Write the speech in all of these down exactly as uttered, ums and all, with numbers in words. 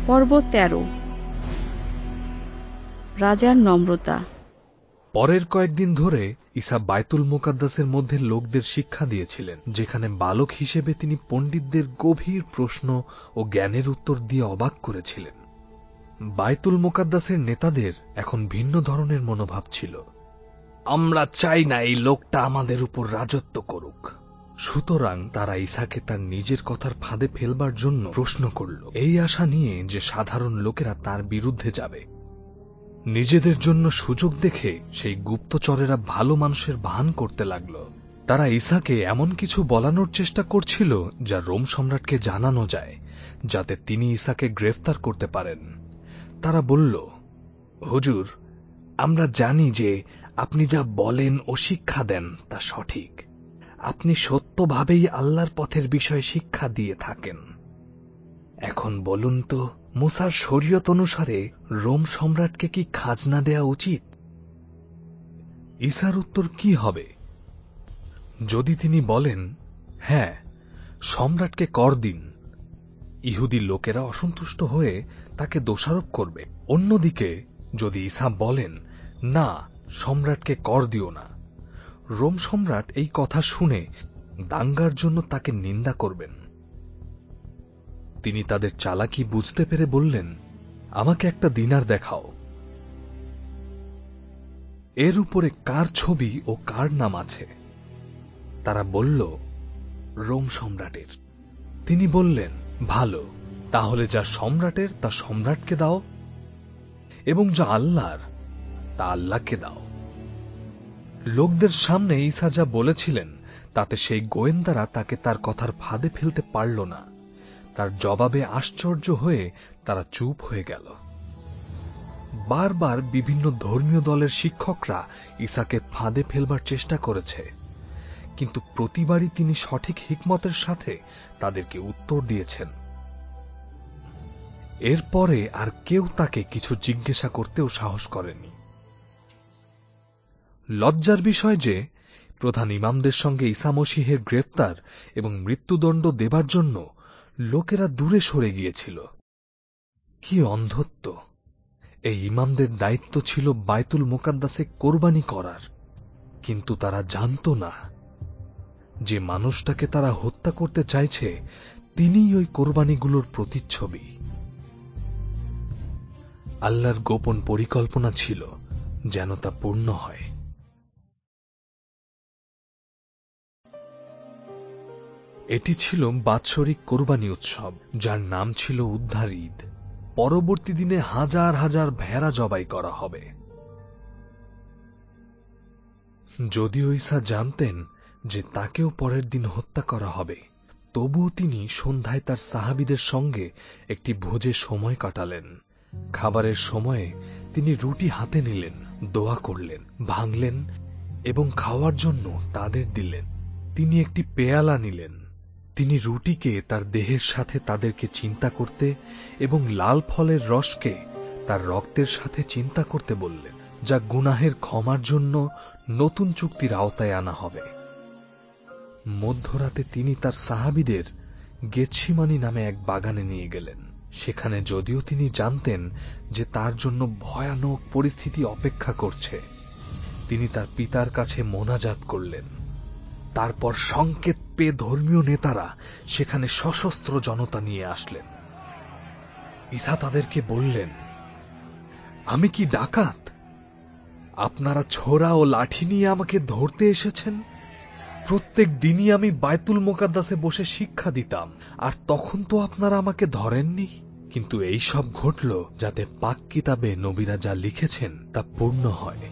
পর্ব তেরো। রাজার নম্রতা। পরের কয়েকদিন ধরে ঈসা বায়তুল মুকাদ্দাসের মধ্যে লোকদের শিক্ষা দিয়েছিলেন, যেখানে বালক হিসেবে তিনি পণ্ডিতদের গভীর প্রশ্ন ও জ্ঞানের উত্তর দিয়ে অবাক করেছিলেন। বায়তুল মুকাদ্দাসের নেতাদের এখন ভিন্ন ধরনের মনোভাব ছিল। আমরা চাই না এই লোকটা আমাদের উপর রাজত্ব করুক। সুতরাং তারা ঈসাকে তার নিজের কথার ফাঁদে ফেলবার জন্য প্রশ্ন করল, এই আশা নিয়ে যে সাধারণ লোকেরা তার বিরুদ্ধে যাবে। নিজেদের জন্য সুযোগ দেখে সেই গুপ্তচরেরা ভালো মানুষের ভান করতে লাগল। তারা ঈসাকে এমন কিছু বলানোর চেষ্টা করছিল যা রোম সম্রাটকে জানানো যায়, যাতে তিনি ঈসাকে গ্রেফতার করতে পারেন। তারা বলল, হুজুর, আমরা জানি যে আপনি যা বলেন ও শিক্ষা দেন তা সঠিক। আপনি সত্যভাবেই আল্লাহর পথের বিষয়ে শিক্ষা দিয়ে থাকেন। এখন বলুন তো, মুসার শরীয়ত অনুসারে রোম সম্রাটকে কি খাজনা দেয়া উচিত? ঈসার উত্তর কি হবে? যদি তিনি বলেন, হ্যাঁ, সম্রাটকে কর দিন, ইহুদি লোকেরা অসন্তুষ্ট হয়ে তাকে দোষারোপ করবে। অন্যদিকে যদি ঈসা বলেন, না, সম্রাটকে কর দিও না, রোম সম্রাট এই কথা শুনে দাঙ্গার জন্য তাকে নিন্দা করবেন। তিনি তাদের চালাকি বুঝতে পেরে বললেন, আমাকে একটা দিনার দেখাও। এর উপরে কার ছবি ও কার নাম আছে? তারা বলল, রোম সম্রাটের। তিনি বললেন, ভালো, তাহলে যা সম্রাটের তা সম্রাটকে দাও, এবং যা আল্লাহর তা আল্লাহকে দাও। লোকদের সামনে ঈসা যা বলেছিলেন তাতে সেই গোয়েন্দারা তাকে তার কথার ফাঁদে ফেলতে পারল না। তার জবাবে আশ্চর্য হয়ে তারা চুপ হয়ে গেল। বারবার বিভিন্ন ধর্মীয় দলের শিক্ষকরা ঈসাকে ফাঁদে ফেলবার চেষ্টা করেছে, কিন্তু প্রতিবারই তিনি সঠিক হিকমতের সাথে তাদেরকে উত্তর দিয়েছেন। এরপরে আর কেউ তাকে কিছু জিজ্ঞাসা করতেও সাহস করেনি। লজ্জার বিষয় যে প্রধান ইমামদের সঙ্গে ঈসা মসীহের গ্রেফতার এবং মৃত্যুদণ্ড দেবার জন্য লোকেরা দূরে সরে গিয়েছিল। কি অন্ধত্ব! এই ইমামদের দায়িত্ব ছিল বায়তুল মুকাদ্দাসে কোরবানি করার, কিন্তু তারা জানত না যে মানুষটাকে তারা হত্যা করতে চাইছে তিনিই ওই কোরবানিগুলোর প্রতিচ্ছবি। আল্লাহর গোপন পরিকল্পনা ছিল যেন তা পূর্ণ হয়। এটি ছিল বাৎসরিক কোরবানি উৎসব, যার নাম ছিল উদ্ধার ঈদ। পরবর্তী দিনে হাজার হাজার ভেড়া জবাই করা হবে। যদিও ঈসা জানতেন যে তাকেও পরের দিন হত্যা করা হবে, তবুও তিনি সন্ধ্যায় তার সাহাবীদের সঙ্গে একটি ভোজে সময় কাটালেন। খাবারের সময়ে তিনি রুটি হাতে নিলেন, দোয়া করলেন, ভাঙলেন এবং খাওয়ার জন্য তাদের দিলেন। তিনি একটি পেয়ালা নিলেন। তিনি রুটিকে তার দেহের সাথে তাদেরকে চিন্তা করতে এবং লাল ফলের রসকে তার রক্তের সাথে চিন্তা করতে বললেন, যা গুনাহের ক্ষমার জন্য নতুন চুক্তির আওতায় আনা হবে। মধ্যরাতে তিনি তার সাহাবীদের গেতসিমানি নামে এক বাগানে নিয়ে গেলেন। সেখানে যদিও তিনি জানতেন যে তার জন্য ভয়ানক পরিস্থিতি অপেক্ষা করছে, তিনি তার পিতার কাছে মোনাজাত করলেন। তারপর সংকেত পেয়ে ধর্মীয় নেতারা সেখানে সশস্ত্র জনতা নিয়ে আসলেন। ঈসা তাদেরকে বললেন, আমি কি ডাকাত? আপনারা ছোরা ও লাঠি নিয়ে আমাকে ধরতে এসেছেন? প্রত্যেক দিনই আমি বায়তুল মুকাদ্দাসে বসে শিক্ষা দিতাম, আর তখন তো আপনারা আমাকে ধরেননি। কিন্তু এই সব ঘটল যাতে পাক কিতাবে নবীরা যা লিখেছেন তা পূর্ণ হয়।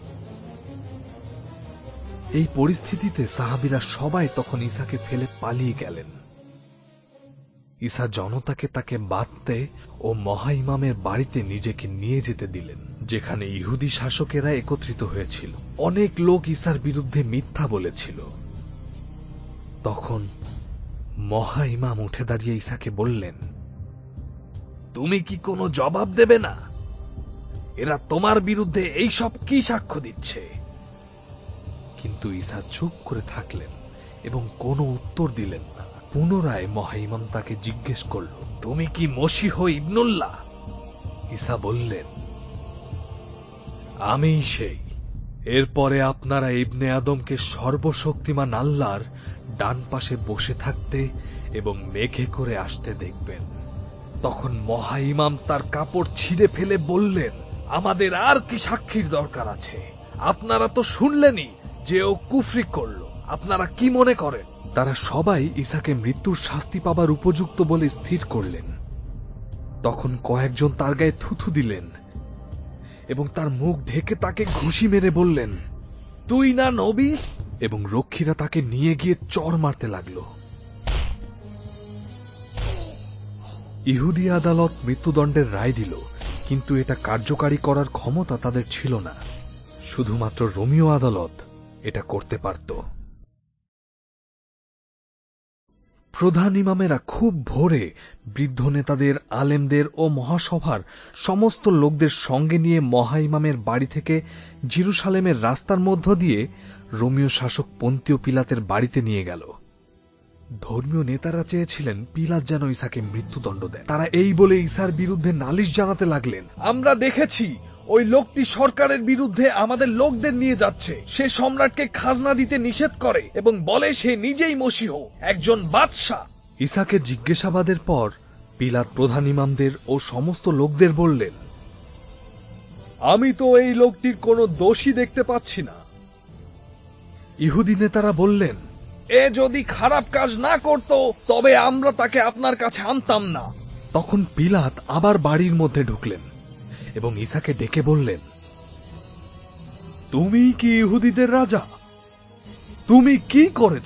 এই পরিস্থিতিতে সাহাবীরা সবাই তখন ঈসাকে ফেলে পালিয়ে গেলেন। ঈসা জনতাকে তাকে বাঁধতে ও মহা ইমামের বাড়িতে নিজেকে নিয়ে যেতে দিলেন, যেখানে ইহুদি শাসকেরা একত্রিত হয়েছিল। অনেক লোক ঈসার বিরুদ্ধে মিথ্যা বলেছিল। তখন মহা ইমাম উঠে দাঁড়িয়ে ঈসাকে বললেন, তুমি কি কোনো জবাব দেবে না? এরা তোমার বিরুদ্ধে এই সব কি সাক্ষ্য দিচ্ছে? কিন্তু ঈসা চুপ করে থাকলেন এবং কোনো উত্তর দিলেন না। পুনরায় মহা ইমাম তাকে জিজ্ঞেস করল, তুমি কি মসীহ ইবনুল্লাহ? ঈসা বললেন, আমিই সেই। এরপরে আপনারা ইবনে আদমকে সর্বশক্তিমান আল্লাহর ডান পাশে বসে থাকতে এবং মেঘে করে আসতে দেখবেন। তখন মহা ইমাম তার কাপড় ছিঁড়ে ফেলে বললেন, আমাদের আর কি সাক্ষীর দরকার আছে? আপনারা তো শুনলেনই যে ও কুফরি করল। আপনারা কি মনে করেন? তারা সবাই ঈসাকে মৃত্যুর শাস্তি পাবার উপযুক্ত বলে স্থির করলেন। তখন কয়েকজন তার গায়ে থুথু দিলেন এবং তার মুখ ঢেকে তাকে ঘুষি মেরে বললেন, তুই না নবী? এবং রক্ষীরা তাকে নিয়ে গিয়ে চড় মারতে লাগল। ইহুদি আদালত মৃত্যুদণ্ডের রায় দিল, কিন্তু এটা কার্যকারী করার ক্ষমতা তাদের ছিল না। শুধুমাত্র রোমীয় আদালত এটা করতে পারত। প্রধান ইমামেরা খুব ভোরে বৃদ্ধ নেতাদের, আলেমদের ও মহাসভার সমস্ত লোকদের সঙ্গে নিয়ে মহা ইমামের বাড়ি থেকে জেরুসালেমের রাস্তার মধ্য দিয়ে রোমীয় শাসক পন্তীয় পিলাতের বাড়িতে নিয়ে গেল। ধর্মীয় নেতারা চেয়েছিলেন পিলাত যেন ঈসাকে মৃত্যুদণ্ড দেন। তারা এই বলে ঈসার বিরুদ্ধে নালিশ জানাতে লাগলেন, আমরা দেখেছি ওই লোকটি সরকারের বিরুদ্ধে আমাদের লোকদের নিয়ে যাচ্ছে। সে সম্রাটকে খাজনা দিতে নিষেধ করে এবং বলে সে নিজেই মসীহ, একজন বাদশাহ। ঈসাকে জিজ্ঞাসাবাদের পর পিলাত প্রধান ইমামদের ও সমস্ত লোকদের বললেন, আমি তো এই লোকটির কোনো দোষী দেখতে পাচ্ছি না। ইহুদি নেতারা বললেন, এ যদি খারাপ কাজ না করত তবে আমরা তাকে আপনার কাছে আনতাম না। তখন পিলাত আবার বাড়ির মধ্যে ঢুকলেন এবং ঈসাকে ডেকে বললেন, তুমি কি ইহুদিদের রাজা? তুমি কি করেছ?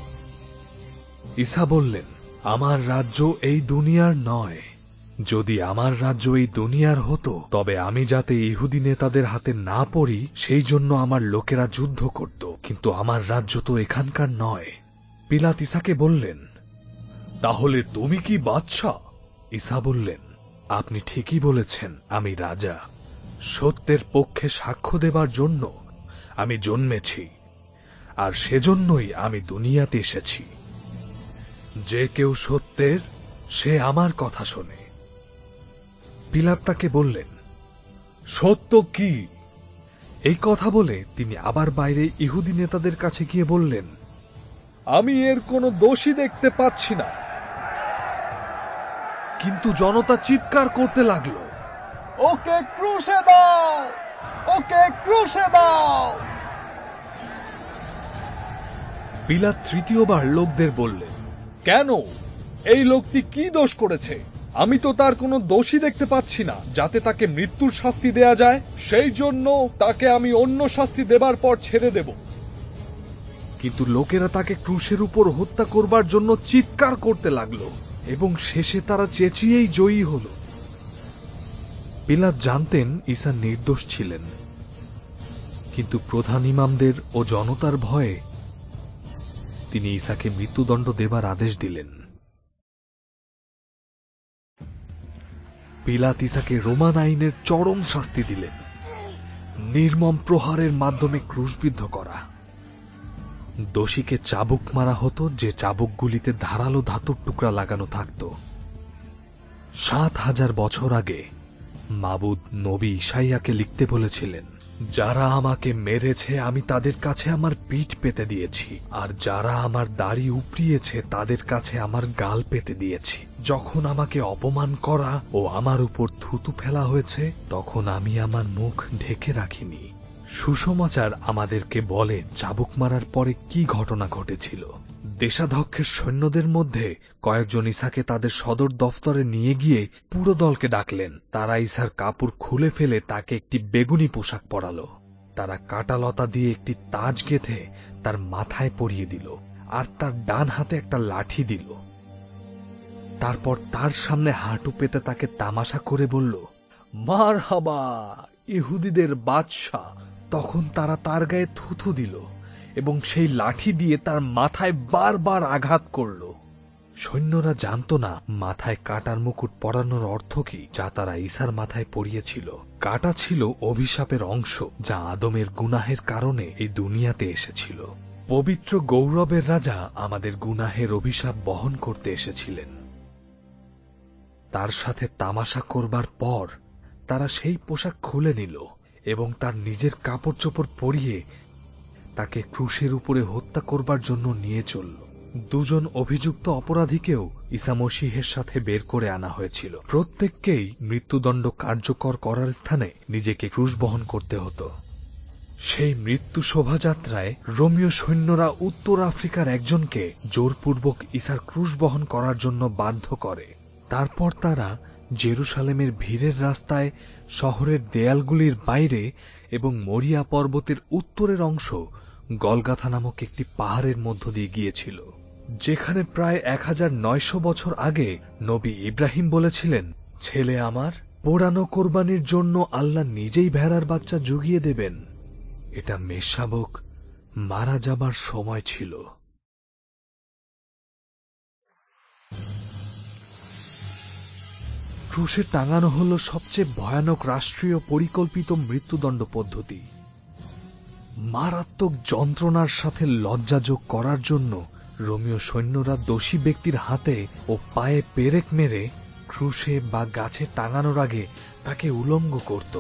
ঈসা বললেন, আমার রাজ্য এই দুনিয়ার নয়। যদি আমার রাজ্য এই দুনিয়ার হতো তবে আমি যাতে ইহুদি নেতাদের হাতে না পড়ি সেই জন্য আমার লোকেরা যুদ্ধ করত, কিন্তু আমার রাজ্য তো এখানকার নয়। পিলাত ঈসাকে বললেন, তাহলে তুমি কি বাদশাহ? ঈসা বললেন, আপনি ঠিকই বলেছেন, আমি রাজা। সত্যের পক্ষে সাক্ষ্য দেবার জন্য আমি জন্মেছি, আর সেজন্যই আমি দুনিয়াতে এসেছি। যে কেউ সত্যের, সে আমার কথা শোনে। পিলাত তাকে বললেন, সত্য কি? এই কথা বলে তিনি আবার বাইরে ইহুদি নেতাদের কাছে গিয়ে বললেন, আমি এর কোনো দোষী দেখতে পাচ্ছি না। কিন্তু জনতা চিৎকার করতে লাগল, ওকে ক্রুশে দাও, ওকে ক্রুশে দাও। পিলাত তৃতীয়বার লোকদের বললেন, কেন? এই লোকটি কি দোষ করেছে? আমি তো তার কোনো দোষী দেখতে পাচ্ছি না যাতে তাকে মৃত্যুর শাস্তি দেয়া যায়। সেই জন্য তাকে আমি অন্য শাস্তি দেবার পর ছেড়ে দেব। কিন্তু লোকেরা তাকে ক্রুশের উপর হত্যা করবার জন্য চিৎকার করতে লাগলো এবং শেষে তারা চেঁচিয়েই জয়ী হল। পিলাত জানতেন ঈসা নির্দোষ ছিলেন, কিন্তু প্রধান ইমামদের ও জনতার ভয়ে তিনি ঈসাকে মৃত্যুদণ্ড দেবার আদেশ দিলেন। পিলাত ঈসাকে রোমান আইনের চরম শাস্তি দিলেন, নির্মম প্রহারের মাধ্যমে ক্রুশবিদ্ধ করা। দোষীকে চাবুক মারা হতো, যে চাবুকগুলিতে ধারালো ধাতুর টুকরা লাগানো থাকত। সাত হাজার বছর আগে মাবুদ নবী ইসাইয়াকে লিখতে বলেছিলেন, যারা আমাকে মেরেছে আমি তাদের কাছে আমার পিঠ পেতে দিয়েছি, আর যারা আমার দাড়ি উপড়িয়েছে তাদের কাছে আমার গাল পেতে দিয়েছি। যখন আমাকে অপমান করা ও আমার উপর থুতু ফেলা হয়েছে তখন আমি আমার মুখ ঢেকে রাখিনি। সুসমাচার আমাদেরকে বলে চাবুক মারার পরে কি ঘটনা ঘটেছিল। দেশাধ্যক্ষের সৈন্যদের মধ্যে কয়েকজন ঈসাকে তাদের সদর দফতরে নিয়ে গিয়ে পুরো দলকে ডাকলেন। তারা ঈসার কাপড় খুলে ফেলে তাকে একটি বেগুনি পোশাক পরালো। তারা কাঁটালতা দিয়ে একটি তাজ গেঁথে তার মাথায় পরিয়ে দিল, আর তার ডান হাতে একটা লাঠি দিল। তারপর তার সামনে হাঁটু পেতে তাকে তামাশা করে বলল, মারহাবা, ইহুদিদের বাদশাহ। তখন তারা তার গায়ে থুথু দিল এবং সেই লাঠি দিয়ে তার মাথায় বারবার আঘাত করল। সৈন্যরা জানত না মাথায় কাটার মুকুট পরানোর অর্থ কি, যা তারা ঈসার মাথায় পরিয়েছিল। কাটা ছিল অভিশাপের অংশ, যা আদমের গুনাহের কারণে এই দুনিয়াতে এসেছিল। পবিত্র গৌরবের রাজা আমাদের গুনাহের অভিশাপ বহন করতে এসেছিলেন। তার সাথে তামাশা করবার পর তারা সেই পোশাক খুলে নিল এবং তার নিজের কাপড় চোপড় পরিয়ে তাকে ক্রুশের উপরে হত্যা করবার জন্য নিয়ে চলল। দুজন অভিযুক্ত অপরাধীকেও ঈসা মসীহের সাথে বের করে আনা হয়েছিল। প্রত্যেককেই মৃত্যুদণ্ড কার্যকর করার স্থানে নিজেকে ক্রুশ বহন করতে হতো। সেই মৃত্যু শোভাযাত্রায় রোমীয় সৈন্যরা উত্তর আফ্রিকার একজনকে জোরপূর্বক ঈসার ক্রুশ বহন করার জন্য বাধ্য করে। তারপর তারা জেরুসালেমের ভিড়ের রাস্তায়, শহরের দেয়ালগুলির বাইরে এবং মরিয়া পর্বতের উত্তরের অংশ গলগাথা নামক একটি পাহাড়ের মধ্য দিয়ে গিয়েছিল, যেখানে প্রায় এক হাজার নয়শো বছর আগে নবী ইব্রাহিম বলেছিলেন, ছেলে আমার, পোড়ানো কোরবানির জন্য আল্লাহ নিজেই ভেড়ার বাচ্চা জুগিয়ে দেবেন। এটা মেষশাবক মারা যাবার সময় ছিল। ক্রুশে টাঙানো হল সবচেয়ে ভয়ানক রাষ্ট্রীয় পরিকল্পিত মৃত্যুদণ্ড পদ্ধতি। মারাত্মক যন্ত্রণার সাথে লজ্জাযোগ করার জন্য রোমীয় সৈন্যরা দোষী ব্যক্তির হাতে ও পায়ে পেরেক মেরে ক্রুশে বা গাছে টাঙানোর আগে তাকে উলঙ্গ করত।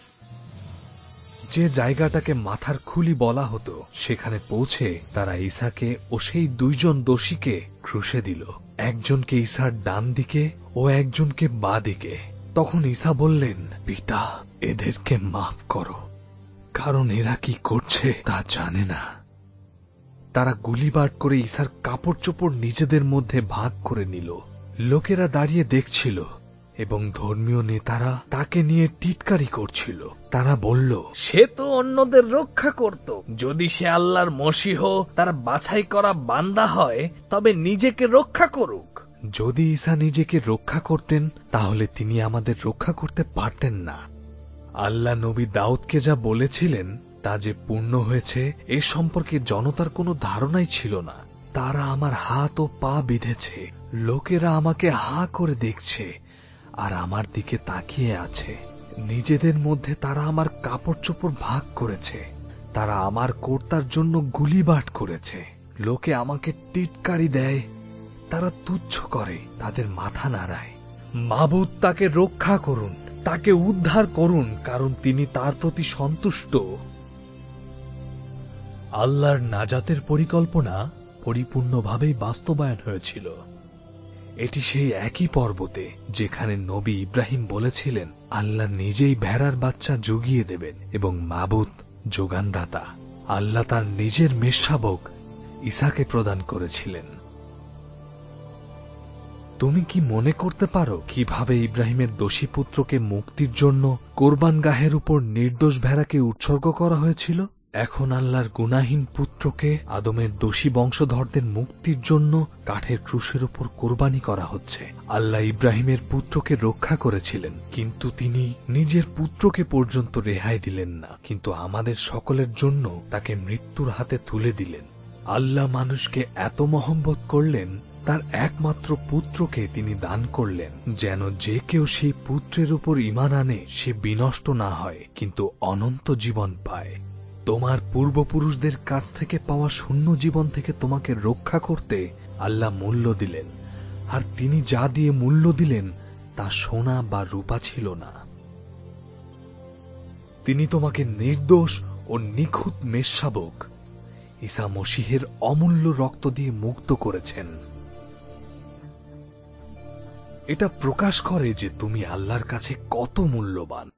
যে জায়গাটাকে মাথার খুলি বলা হতো, সেখানে পৌঁছে তারা ঈসাকে ও সেই দুইজন দোষীকে ক্রুশে দিল, একজনকে ঈসার ডান দিকে ও একজনকে বাঁ দিকে। তখন ঈসা বললেন, পিতা, এদেরকে মাফ করো, কারণ এরা কি করছে তা জানে না। তারা গুলিবাট করে ঈসার কাপড় চোপড় নিজেদের মধ্যে ভাগ করে নিল। লোকেরা দাঁড়িয়ে দেখছিল এবং ধর্মীয় নেতারা তাকে নিয়ে টিটকারি করছিল। তারা বলল, সে তো অন্যদের রক্ষা করত। যদি সে আল্লাহর মসীহ, তার বাছাই করা বান্দা হয়, তবে নিজেকে রক্ষা করুক। যদি ঈসা নিজেকে রক্ষা করতেন, তাহলে তিনি আমাদের রক্ষা করতে পারতেন না। আল্লাহ নবী দাউদকে যা বলেছিলেন তা যে পূর্ণ হয়েছে, এ সম্পর্কে জনতার কোনো ধারণাই ছিল না। তারা আমার হাত ও পা বিঁধেছে, লোকেরা আমাকে হা করে দেখছে আর আমার দিকে তাকিয়ে আছে। নিজেদের মধ্যে তারা আমার কাপড় চোপড় ভাগ করেছে, তারা আমার কর্তার জন্য গুলিবাট করেছে। লোকে আমাকে টিটকারি দেয়, তারা তুচ্ছ করে, তাদের মাথা নাড়ায়। মাবুদ তাকে রক্ষা করুন, তাকে উদ্ধার করুন, কারণ তিনি তার প্রতি সন্তুষ্ট। আল্লাহর নাজাতের পরিকল্পনা পরিপূর্ণভাবেই বাস্তবায়ন হয়েছিল। এটি সেই একই পর্বতে যেখানে নবী ইব্রাহিম বলেছিলেন, আল্লাহ নিজেই ভেড়ার বাচ্চা জুগিয়ে দেবেন এবং মাবুদ যোগানদাতা। আল্লাহ তার নিজের মেষশাবক ঈসাকে প্রদান করেছিলেন। তুমি কি মনে করতে পারো কিভাবে ইব্রাহিমের দোষী পুত্রকে মুক্তির জন্য কোরবানগাহের উপর নির্দোষ ভেড়াকে উৎসর্গ করা হয়েছিল? এখন আল্লাহর গুনাহীন পুত্রকে আদমের দোষী বংশধরদের মুক্তির জন্য কাঠের ক্রুশের উপর কোরবানি করা হচ্ছে। আল্লাহ ইব্রাহিমের পুত্রকে রক্ষা করেছিলেন, কিন্তু তিনি নিজের পুত্রকে পর্যন্ত রেহাই দিলেন না, কিন্তু আমাদের সকলের জন্য তাকে মৃত্যুর হাতে তুলে দিলেন। আল্লাহ মানুষকে এত মহব্বত করলেন, তার একমাত্র পুত্রকে তিনি দান করলেন, যেন যে কেউ সেই পুত্রের উপর ঈমান আনে সে বিনষ্ট না হয়, কিন্তু অনন্ত জীবন পায়। তোমার পূর্বপুরুষদের কাছ থেকে পাওয়া শূন্য জীবন থেকে তোমাকে রক্ষা করতে আল্লাহ মূল্য দিলেন, আর তিনি যা দিয়ে মূল্য দিলেন তা সোনা বা রূপা ছিল না। তিনি তোমাকে নির্দোষ ও নিখুঁত মেষশাবক ঈসা মসীহের অমূল্য রক্ত দিয়ে মুক্ত করেছেন। এটা প্রকাশ করে যে তুমি আল্লাহর কাছে কত মূল্যবান।